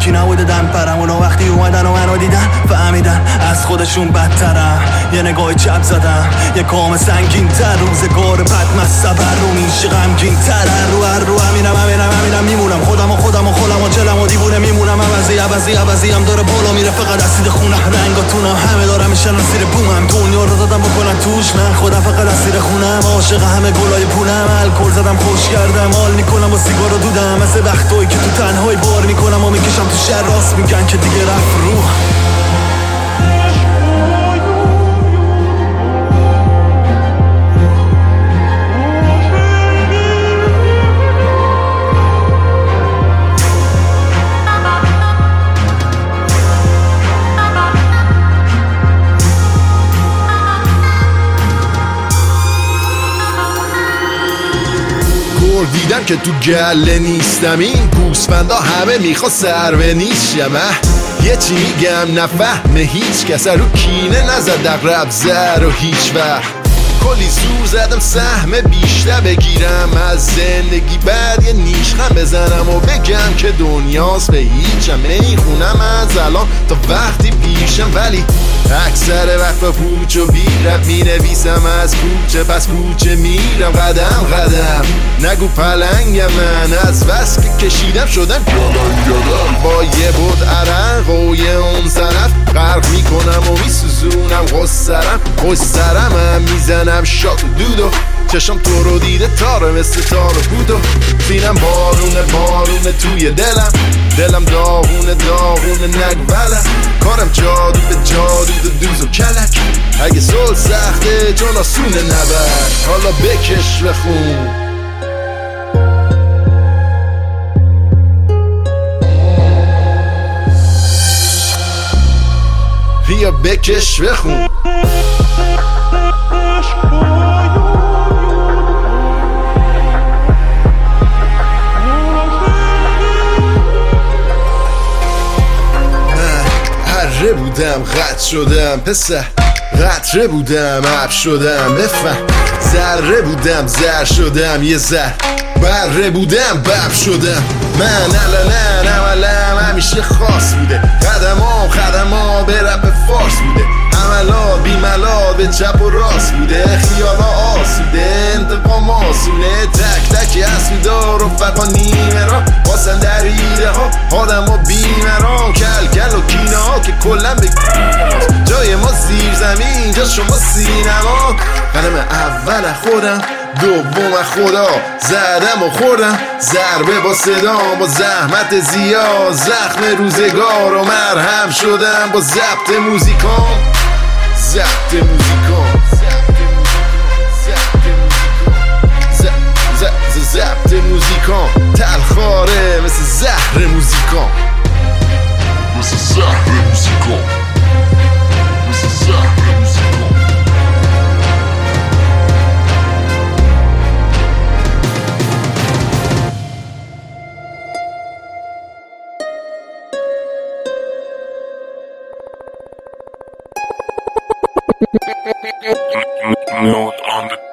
کی نبوده دم پرم. اونا وقتی اومدن و منو دیدن فهمیدن از خودشون بدترم. یه نگاه چپ زدم یه کام سنگین تر، روزگار بد مصبر رو میشه غمگین تر. رو همینم میمونم، خودم و جلم و دیوونه میمونم. عوضی هم داره بالا میره فقط اسید خونم. رنگاتونم همه دارم میشن اسیر بومم. دنیا رو دادم بکنم توش من خودم فقط اسیر خونم. عاشق همه گلای پونم، الکل زدم خوش کردم، حال میکنم با سیگار و دودم. مثل وقتایی که تو تنهایی بار میکنم و میکشم تو شهر، راست میگن که دیگه رفت روح. دیدم که تو گله نیستم، این گوسفندا همه میخوا سرو نیست شمه. یه چی میگم نفهمه هیچ کس، رو کینه نزد اقرب زر و هیچ وقت. کلی زور زدم سهم بیشتر بگیرم از زندگی، بعد یه نیشخم بزنم و بگم که دنیاست به هیچم. میخونم از الان تا وقتی پیشم، ولی اکثر وقت با پوچ و بیرم مینویسم از کوچه پس کوچه میرم. قدم نگو پلنگم، من از بس که کشیدم شدم گلنگدم. با یه بود عرق و یه اون طرف غرق میکنم و میسوزونم. غصرم هم میزنم شات و دودو، چشم تو رو دیده تاره مثل تار و بودو. سینم بارونه توی دلم داغونه نگولم. کارم جادو به جادو دوز و کلک، اگه صلح سخته چون آسونه نبر. حالا بکش بخون بیا بکش بخون. هره بودم قطع شدم پسر، قطره بودم اب شدم بفهم. ذره بودم زر شدم یه زر، بره بودم بب شدم. من علم همیشه خاص بوده، خدما به رپ فارس بوده. عملات بیملات به چپ و راست بوده، خیالا آسوده انتقام آسونه. تک تک اسمیدار و فقا نیمه را باسن در ایده ها آدم و بیمران. کل و کینه ها که کلن به جای ما زیر زمین، جا شما سینما. قدم اول خودم دوم خدا زدم و خوردم، ضربه با صدام با زحمت زیاد. زخم روزگار و مرهم شدم با ضبط موزیکام. ضبط موزیکام تلخاره مثل زهر موزیکام. Note on the